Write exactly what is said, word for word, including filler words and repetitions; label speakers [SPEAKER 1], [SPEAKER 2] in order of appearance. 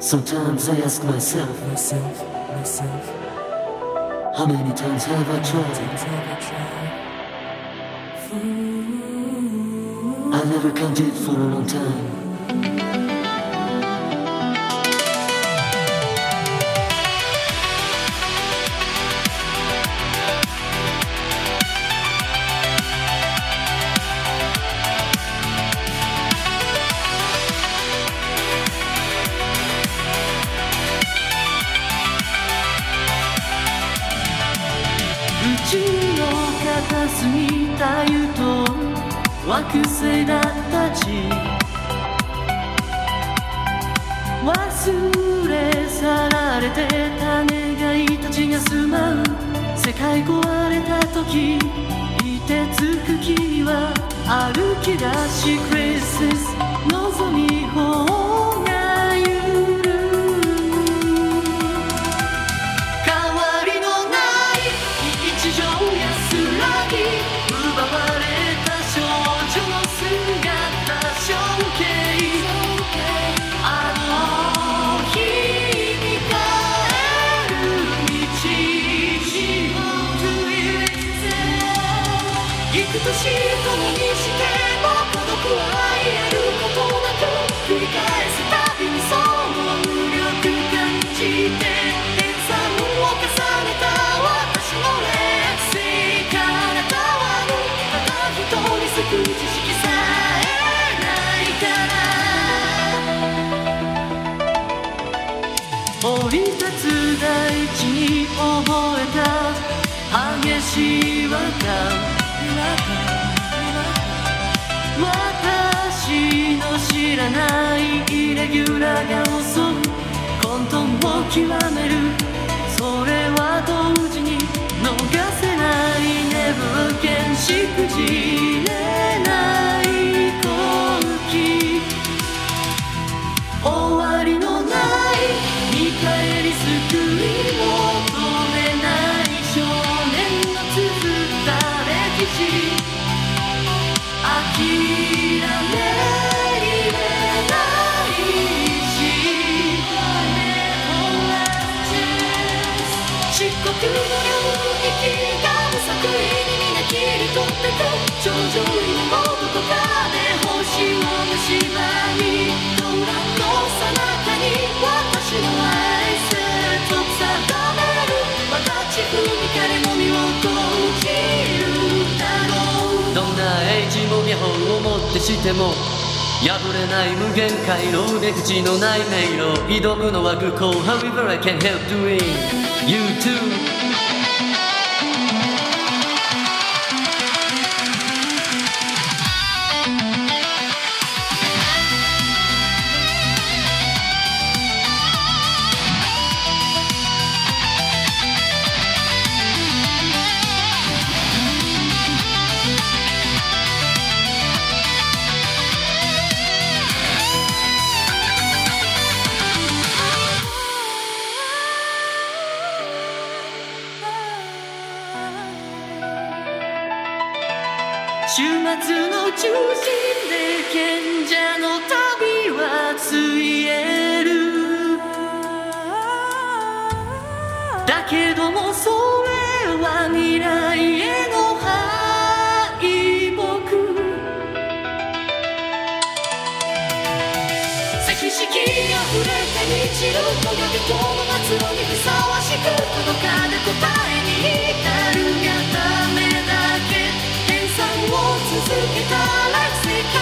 [SPEAKER 1] Sometimes I ask myself, myself, myself, how many times have I tried? I never counted for a long time.宇宙の片隅太陽と惑星だったち忘れ去られて種がいたちが住まう世界壊れた時凍てつく君は歩き出しクリス望み方が揺る変わりのない日常安らぎ奪われた少女の姿象形あの日に帰る道幾年共にしても孤独は癒えることなく繰り返すたびにその無力感じて天算を重ねた私の劣勢から変わるただ一人救う知識さえないから降り立つ大地に覚えた激しい和感私の知らないイレギュラーが襲う混沌を極めるそれは同時に逃せない Never again しくじれない空気終わりのない見返り救い求めない少年の綴った歴史諦めきれないし漆黒の領域が無作為にみな切り取ってく頂上にもどこかで星を虫歯にドラのさなかに私の愛せと定める私踏みかれの身を閉じるだろうどんな英知も技法をもってしても破れない無限回路出口のない迷路挑むのは愚行 However I can't help doing You too終末の中心で賢者の旅はついえるだけどもそれは未来への敗北石式あふれて満ちるトゲ人の末路にふさわしく届かぬ答えに至るがためだけ続けたら世界